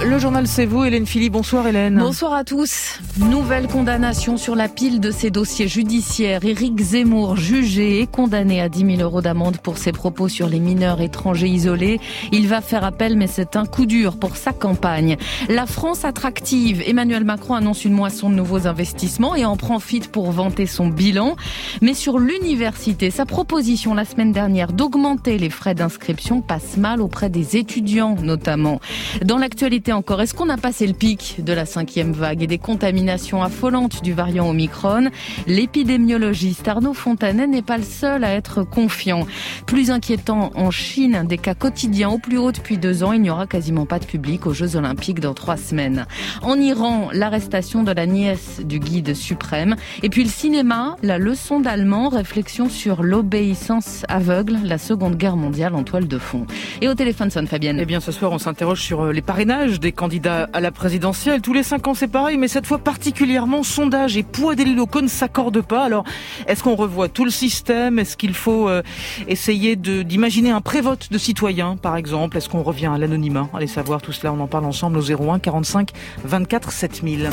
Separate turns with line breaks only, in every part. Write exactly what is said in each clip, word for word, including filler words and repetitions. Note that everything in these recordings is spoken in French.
Le journal C'est vous, Hélène Philly. Bonsoir Hélène.
Bonsoir à tous. Nouvelle condamnation sur la pile de ses dossiers judiciaires. Éric Zemmour, jugé et condamné à dix mille euros d'amende pour ses propos sur les mineurs étrangers isolés. Il va faire appel, mais c'est un coup dur pour sa campagne. La France attractive. Emmanuel Macron annonce une moisson de nouveaux investissements et en profite pour vanter son bilan. Mais sur l'université, sa proposition la semaine dernière d'augmenter les frais d'inscription passe mal auprès des étudiants notamment. Dans l'actualité encore, est-ce qu'on a passé le pic de la cinquième vague et des contaminations affolantes du variant Omicron? L'épidémiologiste Arnaud Fontanet n'est pas le seul à être confiant. Plus inquiétant en Chine, des cas quotidiens au plus haut depuis deux ans. Il n'y aura quasiment pas de public aux Jeux Olympiques dans trois semaines. En Iran, l'arrestation de la nièce du guide suprême. Et puis le cinéma, la leçon d'allemand, réflexion sur l'obéissance aveugle, la Seconde Guerre mondiale en toile de fond. Et au téléphone sonne Fabienne.
Eh bien ce soir on s'interroge sur les parrainages des candidats à la présidentielle. Tous les cinq ans c'est pareil, mais cette fois particulièrement, sondage et poids des locaux ne s'accordent pas. Alors est-ce qu'on revoit tout le système? Est-ce qu'il faut euh, essayer de, d'imaginer un prévote de citoyens par exemple? Est-ce qu'on revient à l'anonymat? Allez savoir tout cela, on en parle ensemble au zéro un quarante-cinq vingt-quatre sept mille.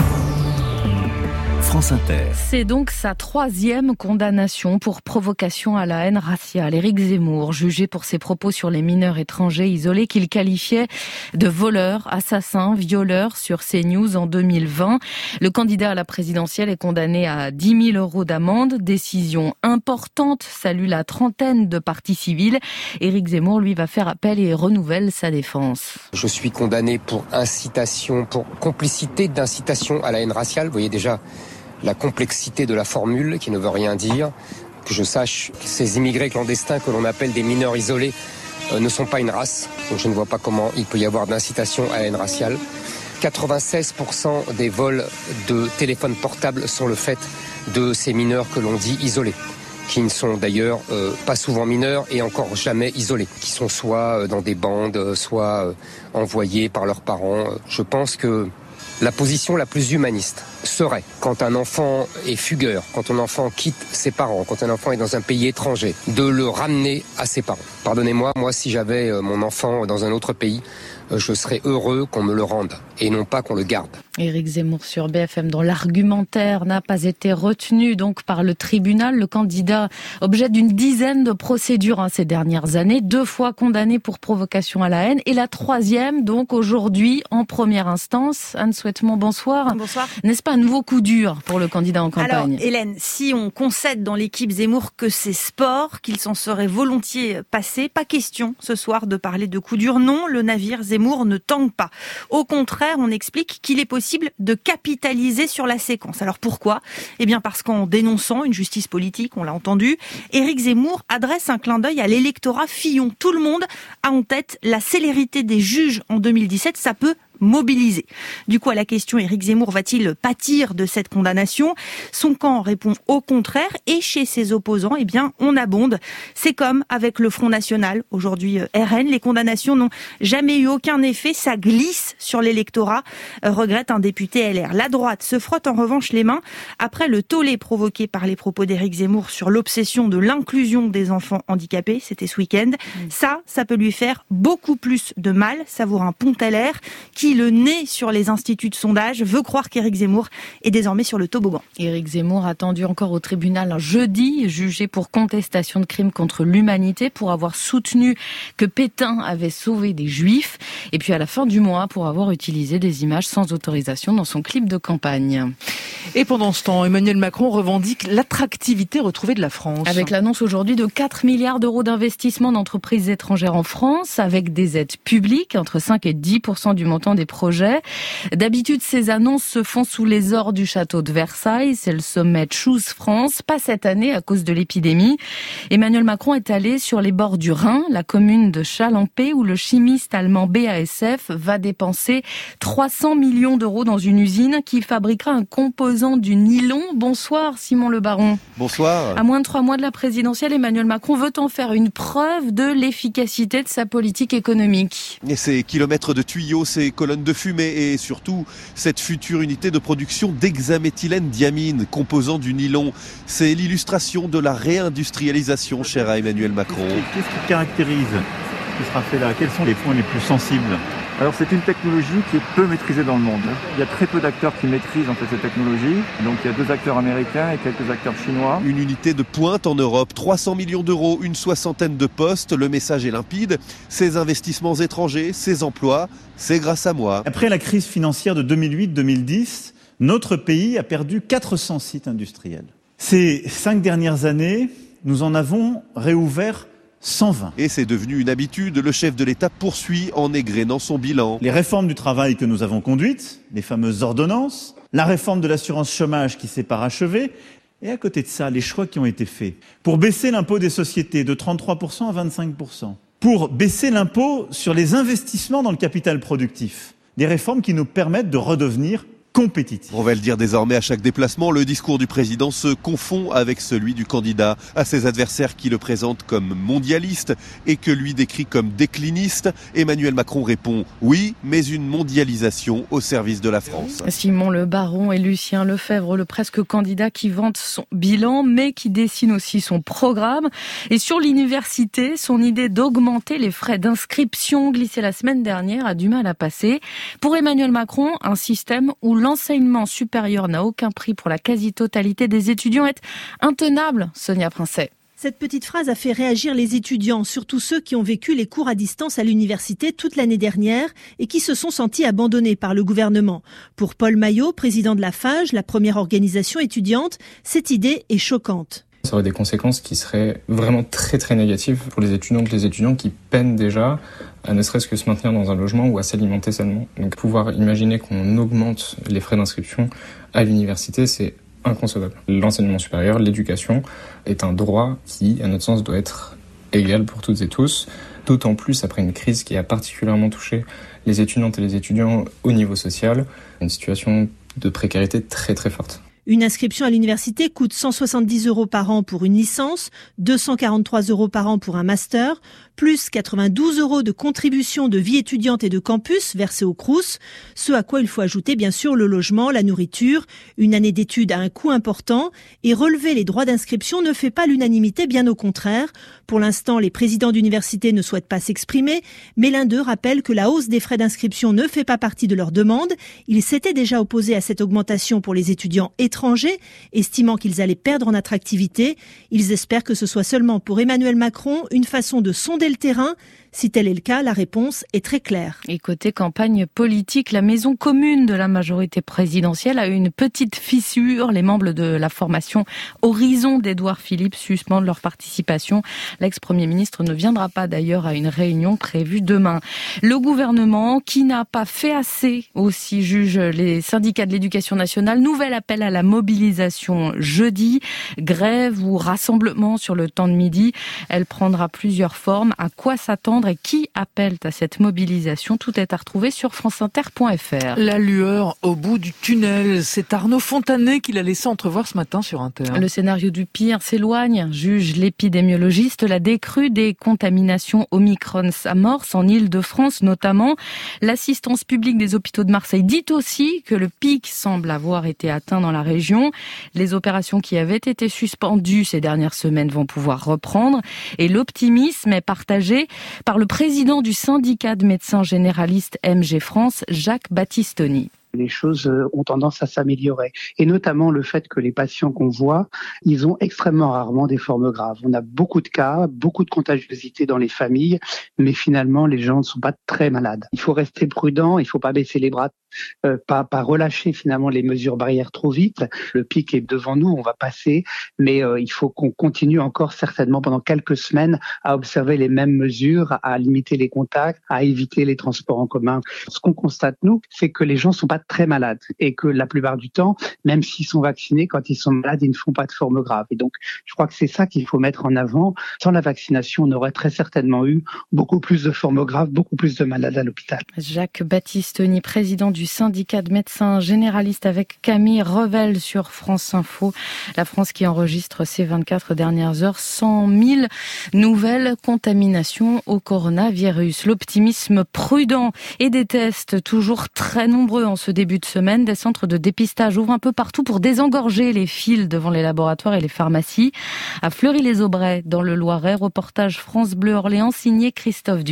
France Inter.
C'est donc sa troisième condamnation pour provocation à la haine raciale. Éric Zemmour, jugé pour ses propos sur les mineurs étrangers isolés qu'il qualifiait de voleurs, assassins, violeurs sur CNews en deux mille vingt. Le candidat à la présidentielle est condamné à dix mille euros d'amende. Décision importante, salue la trentaine de partis civils. Éric Zemmour, lui, va faire appel et renouvelle sa défense.
Je suis condamné pour incitation, pour complicité d'incitation à la haine raciale. Vous voyez déjà la complexité de la formule qui ne veut rien dire. Que je sache que ces immigrés clandestins que l'on appelle des mineurs isolés euh, ne sont pas une race. Donc je ne vois pas comment il peut y avoir d'incitation à la haine raciale. quatre-vingt-seize pour cent des vols de téléphones portables sont le fait de ces mineurs que l'on dit isolés, qui ne sont d'ailleurs euh, pas souvent mineurs et encore jamais isolés, qui sont soit euh, dans des bandes, soit euh, envoyés par leurs parents. Je pense que la position la plus humaniste serait, quand un enfant est fugueur, quand un enfant quitte ses parents, quand un enfant est dans un pays étranger, de le ramener à ses parents. Pardonnez-moi, moi si j'avais mon enfant dans un autre pays, je serais heureux qu'on me le rende et non pas qu'on le garde.
Éric Zemmour sur B F M, dont l'argumentaire n'a pas été retenu donc par le tribunal. Le candidat, objet d'une dizaine de procédures hein, ces dernières années, deux fois condamné pour provocation à la haine et la troisième donc aujourd'hui en première instance. Anne Souhaitement, bonsoir.
Bonsoir.
N'est-ce pas un nouveau coup dur pour le candidat en campagne?
Alors Hélène, si on concède dans l'équipe Zemmour que c'est sport, qu'il s'en serait volontiers passé, pas question ce soir de parler de coup dur. Non, le navire Zemmour ne tangue pas. Au contraire, on explique qu'il est possible de capitaliser sur la séquence. Alors pourquoi? Eh bien parce qu'en dénonçant une justice politique, on l'a entendu, Éric Zemmour adresse un clin d'œil à l'électorat Fillon. Tout le monde a en tête la célérité des juges en deux mille dix-sept, ça peut mobilisé. Du coup, à la question, Éric Zemmour va-t-il pâtir de cette condamnation? Son camp répond au contraire et chez ses opposants, eh bien, on abonde. C'est comme avec le Front National, aujourd'hui R N, les condamnations n'ont jamais eu aucun effet, ça glisse sur l'électorat, euh, regrette un député L R. La droite se frotte en revanche les mains après le tollé provoqué par les propos d'Éric Zemmour sur l'obsession de l'inclusion des enfants handicapés, c'était ce week-end. Mmh. Ça, ça peut lui faire beaucoup plus de mal, Savourin Pontellaire, qui le nez sur les instituts de sondage, veut croire qu'Éric Zemmour est désormais sur le toboggan.
Éric Zemmour attendu encore au tribunal jeudi, jugé pour contestation de crimes contre l'humanité, pour avoir soutenu que Pétain avait sauvé des Juifs, et puis à la fin du mois pour avoir utilisé des images sans autorisation dans son clip de campagne.
Et pendant ce temps, Emmanuel Macron revendique l'attractivité retrouvée de la France.
Avec l'annonce aujourd'hui de quatre milliards d'euros d'investissement d'entreprises étrangères en France, avec des aides publiques, entre cinq et dix pour cent du montant des projets. D'habitude, ces annonces se font sous les ors du château de Versailles. C'est le sommet Choose France. Pas cette année à cause de l'épidémie. Emmanuel Macron est allé sur les bords du Rhin, la commune de Chalampé, où le chimiste allemand B A S F va dépenser trois cents millions d'euros dans une usine qui fabriquera un composant du nylon. Bonsoir Simon Le Baron.
Bonsoir.
À moins de trois mois de la présidentielle, Emmanuel Macron veut en faire une preuve de l'efficacité de sa politique économique.
Et ces kilomètres de tuyaux, ces colonnes de fumée et surtout cette future unité de production d'hexaméthylène diamine, composant du nylon. C'est l'illustration de la réindustrialisation, cher à Emmanuel Macron.
Qu'est-ce qui caractérise ce qui sera fait là? Quels sont les points les plus sensibles? Alors c'est une technologie qui est peu maîtrisée dans le monde. Il y a très peu d'acteurs qui maîtrisent en fait cette technologie. Donc il y a deux acteurs américains et quelques acteurs chinois.
Une unité de pointe en Europe, trois cents millions d'euros, une soixantaine de postes. Le message est limpide. Ces investissements étrangers, ces emplois, c'est grâce à moi.
Après la crise financière de deux mille huit deux mille dix, notre pays a perdu quatre cents sites industriels. Ces cinq dernières années, nous en avons réouvert cent vingt.
Et c'est devenu une habitude. Le chef de l'État poursuit en égrénant son bilan.
Les réformes du travail que nous avons conduites, les fameuses ordonnances, la réforme de l'assurance chômage qui s'est parachevée, et à côté de ça, les choix qui ont été faits pour baisser l'impôt des sociétés de trente-trois pour cent à vingt-cinq pour cent, pour baisser l'impôt sur les investissements dans le capital productif. Des réformes qui nous permettent de redevenir compétitif.
On va le dire désormais à chaque déplacement, le discours du président se confond avec celui du candidat. À ses adversaires qui le présentent comme mondialiste et que lui décrit comme décliniste, Emmanuel Macron répond oui, mais une mondialisation au service de la France.
Simon Le Baron et Lucien Lefebvre, le presque candidat qui vante son bilan, mais qui dessine aussi son programme. Et sur l'université, son idée d'augmenter les frais d'inscription glissée la semaine dernière a du mal à passer. Pour Emmanuel Macron, un système où l'enseignement supérieur n'a aucun prix pour la quasi-totalité des étudiants est intenable, Sonia Princet.
Cette petite phrase a fait réagir les étudiants, surtout ceux qui ont vécu les cours à distance à l'université toute l'année dernière et qui se sont sentis abandonnés par le gouvernement. Pour Paul Maillot, président de la FAGE, la première organisation étudiante, cette idée est choquante.
Ça aurait des conséquences qui seraient vraiment très très négatives pour les étudiantes et les étudiants qui peinent déjà à ne serait-ce que se maintenir dans un logement ou à s'alimenter sainement. Donc pouvoir imaginer qu'on augmente les frais d'inscription à l'université, c'est inconcevable. L'enseignement supérieur, l'éducation est un droit qui, à notre sens, doit être égal pour toutes et tous, d'autant plus après une crise qui a particulièrement touché les étudiantes et les étudiants au niveau social, une situation de précarité très très forte.
Une inscription à l'université coûte cent soixante-dix euros par an pour une licence, deux cent quarante-trois euros par an pour un master, plus quatre-vingt-douze euros de contribution de vie étudiante et de campus versés au Crous, ce à quoi il faut ajouter bien sûr le logement, la nourriture, une année d'études à un coût important, et relever les droits d'inscription ne fait pas l'unanimité, bien au contraire. Pour l'instant, les présidents d'université ne souhaitent pas s'exprimer, mais l'un d'eux rappelle que la hausse des frais d'inscription ne fait pas partie de leur demande. Ils s'étaient déjà opposés à cette augmentation pour les étudiants étrangers, estimant qu'ils allaient perdre en attractivité. Ils espèrent que ce soit seulement pour Emmanuel Macron une façon de sonder le terrain. Si tel est le cas, la réponse est très claire.
Et côté campagne politique, la maison commune de la majorité présidentielle a eu une petite fissure. Les membres de la formation Horizon d'Édouard Philippe suspendent leur participation. L'ex-premier ministre ne viendra pas d'ailleurs à une réunion prévue demain. Le gouvernement, qui n'a pas fait assez, aussi jugent les syndicats de l'éducation nationale. Nouvel appel à la mobilisation jeudi. Grève ou rassemblement sur le temps de midi. Elle prendra plusieurs formes. À quoi s'attendre et qui appelle à cette mobilisation? Tout est à retrouver sur franceinter point f r.
La lueur au bout du tunnel, c'est Arnaud Fontanet qui l'a laissé entrevoir ce matin sur Inter.
Le scénario du pire s'éloigne, juge l'épidémiologiste. La décrue des contaminations Omicron s'amorce en Île-de-France notamment. L'assistance publique des hôpitaux de Marseille dit aussi que le pic semble avoir été atteint dans la région. Les opérations qui avaient été suspendues ces dernières semaines vont pouvoir reprendre et l'optimisme est partagé par le président du syndicat de médecins généralistes M G France, Jacques Battistoni.
Les choses ont tendance à s'améliorer. Et notamment le fait que les patients qu'on voit, ils ont extrêmement rarement des formes graves. On a beaucoup de cas, beaucoup de contagiosité dans les familles, mais finalement, les gens ne sont pas très malades. Il faut rester prudent, il ne faut pas baisser les bras, euh, pas, pas relâcher finalement les mesures barrières trop vite. Le pic est devant nous, on va passer, mais euh, il faut qu'on continue encore certainement pendant quelques semaines à observer les mêmes mesures, à limiter les contacts, à éviter les transports en commun. Ce qu'on constate, nous, c'est que les gens ne sont pas très malades et que la plupart du temps, même s'ils sont vaccinés, quand ils sont malades, ils ne font pas de forme grave. Et donc, je crois que c'est ça qu'il faut mettre en avant. Sans la vaccination, on aurait très certainement eu beaucoup plus de formes graves, beaucoup plus de malades à l'hôpital.
Jacques Battistoni, président du syndicat de médecins généralistes avec Camille Revel sur France Info. La France qui enregistre ces vingt-quatre dernières heures cent mille nouvelles contaminations au coronavirus. L'optimisme prudent et des tests toujours très nombreux en ce début de semaine. Des centres de dépistage ouvrent un peu partout pour désengorger les files devant les laboratoires et les pharmacies. À Fleury-les-Aubrais, dans le Loiret, reportage France Bleu Orléans signé Christophe Dupuis.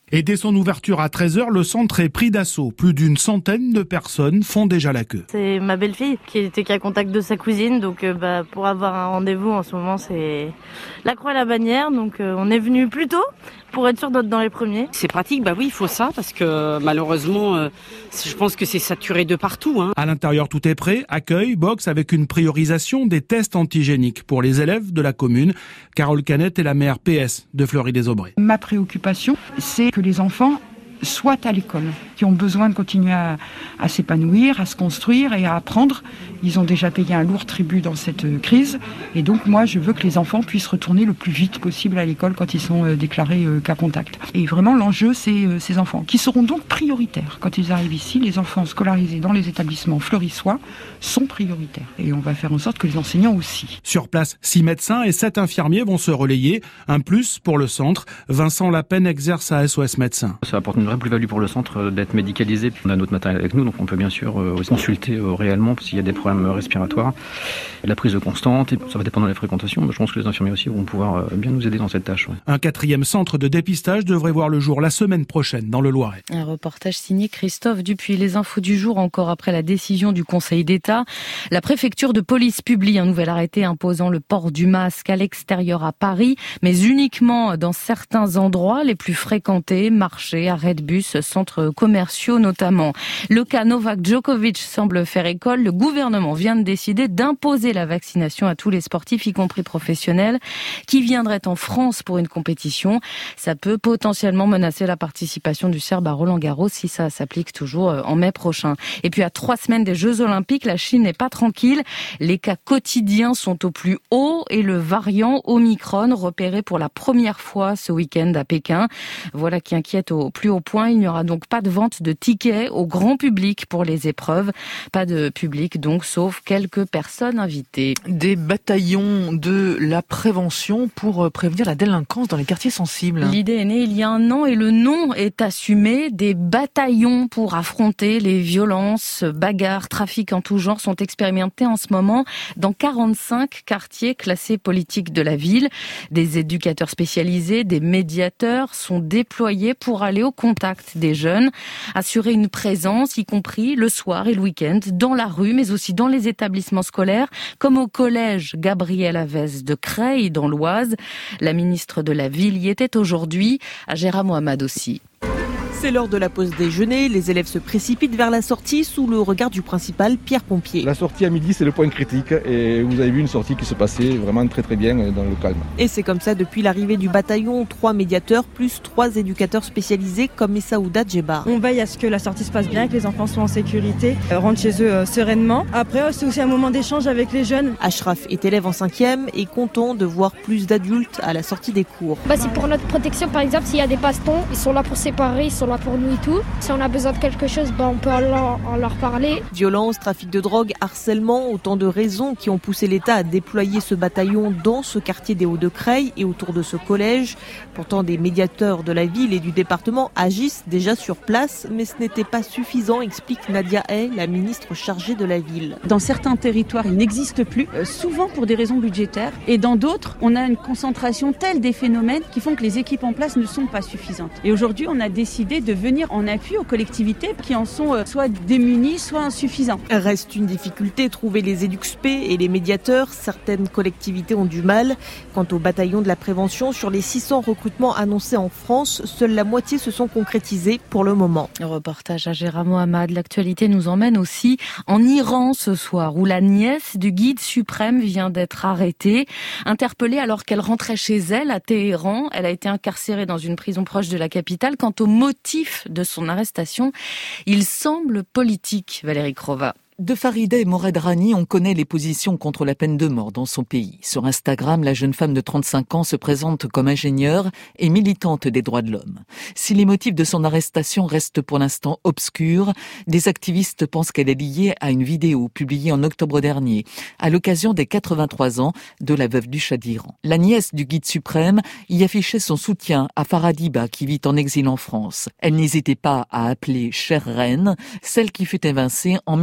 Et dès son ouverture à treize heures, le centre est pris d'assaut. Plus d'une centaine de personnes font déjà la queue.
C'est ma belle-fille qui était qu'à contact de sa cousine, donc euh, bah, pour avoir un rendez-vous en ce moment, c'est la croix et la bannière. Donc euh, on est venu plus tôt pour être sûr d'être dans les premiers.
C'est pratique, bah oui, il faut ça, parce que malheureusement, euh, je pense que c'est saturé de partout. Hein.
À l'intérieur, tout est prêt, accueil, box, avec une priorisation des tests antigéniques pour les élèves de la commune. Carole Canette est la maire P S de Fleury-les-Aubrais.
Ma préoccupation, c'est que les enfants soient à l'école, qui ont besoin de continuer à, à s'épanouir, à se construire et à apprendre. Ils ont déjà payé un lourd tribut dans cette crise. Et donc, moi, je veux que les enfants puissent retourner le plus vite possible à l'école quand ils sont déclarés cas contact. Et vraiment, l'enjeu, c'est ces enfants, qui seront donc prioritaires. Quand ils arrivent ici, les enfants scolarisés dans les établissements fleurissois sont prioritaires. Et on va faire en sorte que les enseignants aussi.
Sur place, six médecins et sept infirmiers vont se relayer. Un plus pour le centre. Vincent Lapen exerce à S O S Médecins.
Ça apporte une vraie plus-value pour le centre d'être médicalisé. On a notre matériel avec nous, donc on peut bien sûr euh, consulter euh, réellement s'il y a des problèmes respiratoires. La prise de constante, et ça va dépendre des fréquentations, mais je pense que les infirmiers aussi vont pouvoir euh, bien nous aider dans cette tâche. Ouais.
Un quatrième centre de dépistage devrait voir le jour la semaine prochaine dans le Loiret.
Un reportage signé Christophe Dupuis. Les infos du jour, encore après la décision du Conseil d'État. La préfecture de police publie un nouvel arrêté imposant le port du masque à l'extérieur à Paris, mais uniquement dans certains endroits les plus fréquentés, marchés, arrêts de bus, centres commerciaux notamment. Le cas Novak Djokovic semble faire école. Le gouvernement vient de décider d'imposer la vaccination à tous les sportifs, y compris professionnels, qui viendraient en France pour une compétition. Ça peut potentiellement menacer la participation du Serbe à Roland-Garros si ça s'applique toujours en mai prochain. Et puis à trois semaines des Jeux Olympiques, la Chine n'est pas tranquille. Les cas quotidiens sont au plus haut et le variant Omicron repéré pour la première fois ce week-end à Pékin. Voilà qui inquiète au plus haut point. Il n'y aura donc pas de vente de tickets au grand public pour les épreuves. Pas de public donc, sauf quelques personnes invitées.
Des bataillons de la prévention pour prévenir la délinquance dans les quartiers sensibles.
L'idée est née il y a un an et le nom est assumé. Des bataillons pour affronter les violences, bagarres, trafics en tout genre sont expérimentés en ce moment dans quarante-cinq quartiers classés politiques de la ville. Des éducateurs spécialisés, des médiateurs sont déployés pour aller au contact des jeunes, assurer une présence, y compris le soir et le week-end, dans la rue, mais aussi dans les établissements scolaires, comme au collège Gabriel Havès de Creil, dans l'Oise. La ministre de la Ville y était aujourd'hui, Agera Mohamed aussi.
C'est l'heure de la pause déjeuner. Les élèves se précipitent vers la sortie sous le regard du principal Pierre Pompier.
La sortie à midi, c'est le point critique et vous avez vu une sortie qui se passait vraiment très très bien dans le calme.
Et c'est comme ça depuis l'arrivée du bataillon. Trois médiateurs plus trois éducateurs spécialisés comme Messaouda Djebar.
On veille à ce que la sortie se passe bien, que les enfants soient en sécurité, euh, rentrent chez eux euh, sereinement. Après, euh, c'est aussi un moment d'échange avec les jeunes.
Ashraf est élève en cinquième et content de voir plus d'adultes à la sortie des cours.
Bah, c'est pour notre protection, par exemple, s'il y a des bastons, ils sont là pour séparer, ils sont là pour nous et tout. Si on a besoin de quelque chose, bah on peut leur, en leur parler.
Violence, trafic de drogue, harcèlement, autant de raisons qui ont poussé l'État à déployer ce bataillon dans ce quartier des Hauts-de-Creil et autour de ce collège. Pourtant, des médiateurs de la ville et du département agissent déjà sur place, mais ce n'était pas suffisant, explique Nadia Hay, la ministre chargée de la ville.
Dans certains territoires, ils n'existent plus, euh, souvent pour des raisons budgétaires, et dans d'autres, on a une concentration telle des phénomènes qui font que les équipes en place ne sont pas suffisantes. Et aujourd'hui, on a décidé de venir en appui aux collectivités qui en sont euh, soit démunies, soit insuffisantes.
Reste une difficulté, trouver les éduxp et les médiateurs. Certaines collectivités ont du mal. Quant au bataillon de la prévention, sur les six cents recrutements annoncés en France, seule la moitié se sont concrétisés pour le moment.
Reportage à Agera Mohamed. L'actualité nous emmène aussi en Iran ce soir, où la nièce du guide suprême vient d'être arrêtée. Interpellée alors qu'elle rentrait chez elle à Téhéran, elle a été incarcérée dans une prison proche de la capitale. Quant au motif de son arrestation, il semble politique, Valérie Crova.
De Farida et Morad Rani, on connaît les positions contre la peine de mort dans son pays. Sur Instagram, la jeune femme de trente-cinq ans se présente comme ingénieure et militante des droits de l'homme. Si les motifs de son arrestation restent pour l'instant obscurs, des activistes pensent qu'elle est liée à une vidéo publiée en octobre dernier, à l'occasion des quatre-vingt-trois ans de la veuve du Shah d'Iran. La nièce du guide suprême y affichait son soutien à Faradiba, qui vit en exil en France. Elle n'hésitait pas à appeler chère reine, celle qui fut évincée en mille neuf cent soixante-dix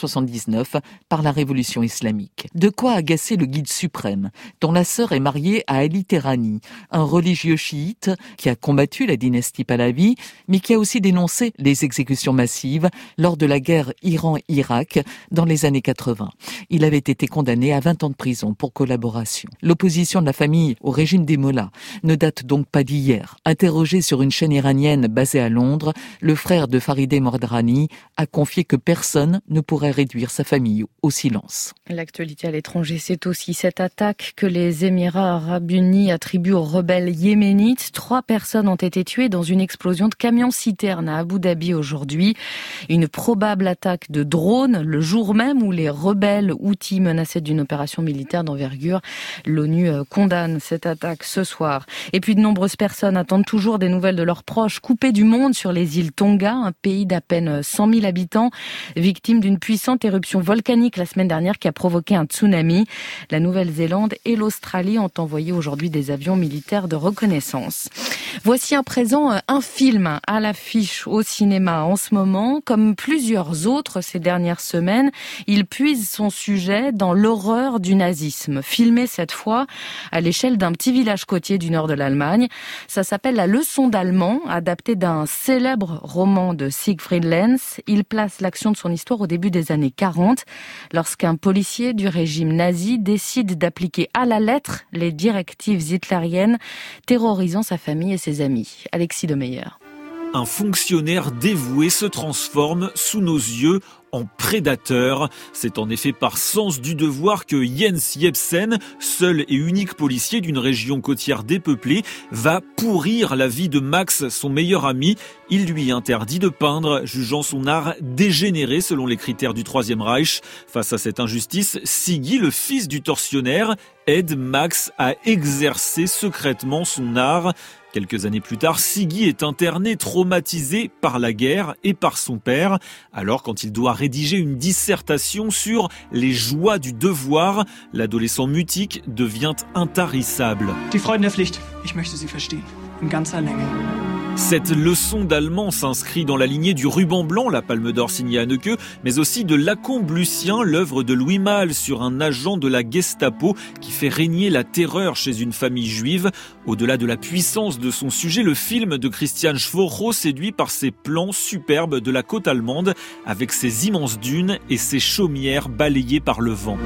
soixante-dix-neuf par la révolution islamique. De quoi agacer le guide suprême, dont la sœur est mariée à Ali Terrani, un religieux chiite qui a combattu la dynastie Pahlavi, mais qui a aussi dénoncé les exécutions massives lors de la guerre Iran-Irak dans les années quatre-vingts. Il avait été condamné à vingt ans de prison pour collaboration. L'opposition de la famille au régime des mollahs ne date donc pas d'hier. Interrogé sur une chaîne iranienne basée à Londres, le frère de Farideh Mordrani a confié que personne ne pourrait réduire sa famille au silence.
L'actualité à l'étranger, c'est aussi cette attaque que les Émirats arabes unis attribuent aux rebelles yéménites. Trois personnes ont été tuées dans une explosion de camion-citerne à Abu Dhabi aujourd'hui. Une probable attaque de drone le jour même où les rebelles houthis menaçaient d'une opération militaire d'envergure. L'ONU condamne cette attaque ce soir. Et puis de nombreuses personnes attendent toujours des nouvelles de leurs proches coupés du monde sur les îles Tonga, un pays d'à peine cent mille habitants, victime d'une puissante éruption volcanique la semaine dernière qui a provoqué un tsunami. La Nouvelle-Zélande et l'Australie ont envoyé aujourd'hui des avions militaires de reconnaissance. Voici à présent un film à l'affiche au cinéma en ce moment. Comme plusieurs autres ces dernières semaines, il puise son sujet dans l'horreur du nazisme, filmé cette fois à l'échelle d'un petit village côtier du nord de l'Allemagne. Ça s'appelle La leçon d'allemand, adapté d'un célèbre roman de Siegfried Lenz. Il place l'action de son histoire au début des années quarante, lorsqu'un policier du régime nazi décide d'appliquer à la lettre les directives hitlériennes, terrorisant sa famille et ses amis. Alexis Demeyer.
Un fonctionnaire dévoué se transforme sous nos yeux en prédateur. C'est en effet par sens du devoir que Jens Jebsen, seul et unique policier d'une région côtière dépeuplée, va pourrir la vie de Max, son meilleur ami. Il lui interdit de peindre, jugeant son art dégénéré selon les critères du Troisième Reich. Face à cette injustice, Siggi, le fils du tortionnaire, aide Max à exercer secrètement son art. Quelques années plus tard, Siggi est interné, traumatisé par la guerre et par son père. Alors, quand il doit rédiger une dissertation sur les joies du devoir, l'adolescent mutique devient intarissable.
Die Freuden der Pflicht. Ich möchte sie verstehen. In ganzer Länge.
Cette leçon d'allemand s'inscrit dans la lignée du Ruban blanc, la Palme d'Or signée Haneke, mais aussi de Lacombe Lucien, l'œuvre de Louis Malle sur un agent de la Gestapo qui fait régner la terreur chez une famille juive. Au-delà de la puissance de son sujet, le film de Christian Schwocho séduit par ses plans superbes de la côte allemande, avec ses immenses dunes et ses chaumières balayées par le vent.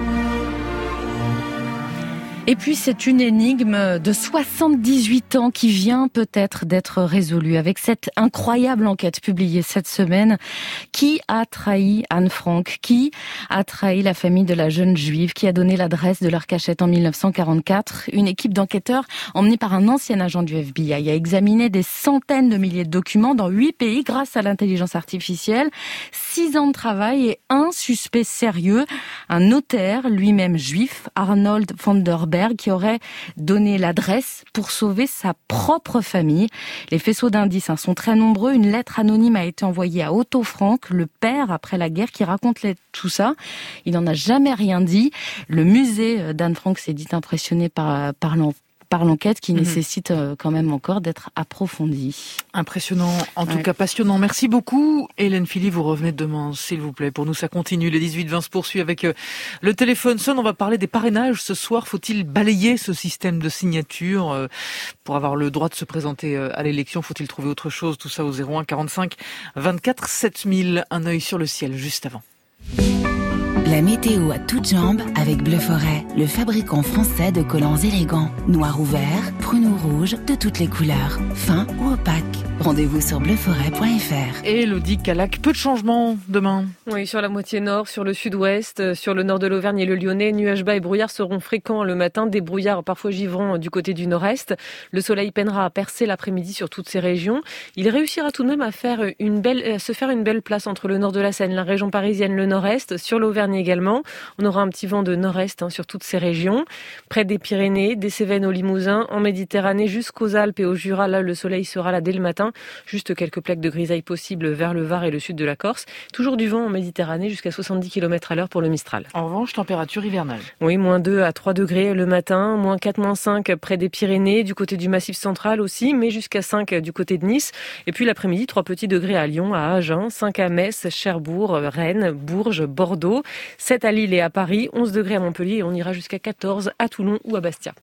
Et puis c'est une énigme de soixante-dix-huit ans qui vient peut-être d'être résolue avec cette incroyable enquête publiée cette semaine. Qui a trahi Anne Frank? Qui a trahi la famille de la jeune juive qui a donné l'adresse de leur cachette en mille neuf cent quarante-quatre? Une équipe d'enquêteurs emmenée par un ancien agent du F B I a examiné des centaines de milliers de documents dans huit pays grâce à l'intelligence artificielle. Six ans de travail et un suspect sérieux, un notaire, lui-même juif, Arnold van der Berg, qui aurait donné l'adresse pour sauver sa propre famille. Les faisceaux d'indices hein, sont très nombreux. Une lettre anonyme a été envoyée à Otto Frank, le père après la guerre, qui raconte tout ça. Il n'en a jamais rien dit. Le musée d'Anne Frank s'est dit impressionné par, par l'enfant. par l'enquête qui mmh. nécessite quand même encore d'être approfondie.
Impressionnant, en
ouais.
tout cas passionnant. Merci beaucoup. Hélène Philly, vous revenez demain, s'il vous plaît. Pour nous, ça continue. Le dix-huit vingt se poursuit avec euh, le téléphone sonne. On va parler des parrainages ce soir. Faut-il balayer ce système de signature euh, pour avoir le droit de se présenter euh, à l'élection? Faut-il trouver autre chose? Tout ça au zéro un quarante-cinq vingt-quatre sept mille. Un œil sur le ciel juste avant.
La météo à toutes jambes avec Bleu Forêt, le fabricant français de collants élégants. Noir ou vert, prune ou rouge, de toutes les couleurs. Fin ou opaque. Rendez-vous sur bleu forêt point f r.
Et Elodie Calac, peu de changements demain.
Oui, sur la moitié nord, sur le sud-ouest, sur le nord de l'Auvergne et le Lyonnais, nuages bas et brouillards seront fréquents le matin, des brouillards parfois givrants du côté du nord-est. Le soleil peinera à percer l'après-midi sur toutes ces régions. Il réussira tout de même à, faire une belle, à se faire une belle place entre le nord de la Seine, la région parisienne, le nord-est, sur l'Auvergne également. On aura un petit vent de nord-est hein, sur toutes ces régions. Près des Pyrénées, des Cévennes au Limousin, en Méditerranée jusqu'aux Alpes et au Jura. Là, le soleil sera là dès le matin. Juste quelques plaques de grisaille possibles vers le Var et le sud de la Corse. Toujours du vent en Méditerranée jusqu'à soixante-dix kilomètres à l'heure pour le Mistral.
En revanche, température hivernale.
Oui, moins deux à trois degrés le matin, moins quatre, moins cinq près des Pyrénées, du côté du Massif central aussi, mais jusqu'à cinq du côté de Nice. Et puis l'après-midi, trois petits degrés à Lyon, à Agen, cinq à Metz, Cherbourg, Rennes, Bourges, Bordeaux, sept à Lille et à Paris, onze degrés à Montpellier et on ira jusqu'à quatorze à Toulon ou à Bastia.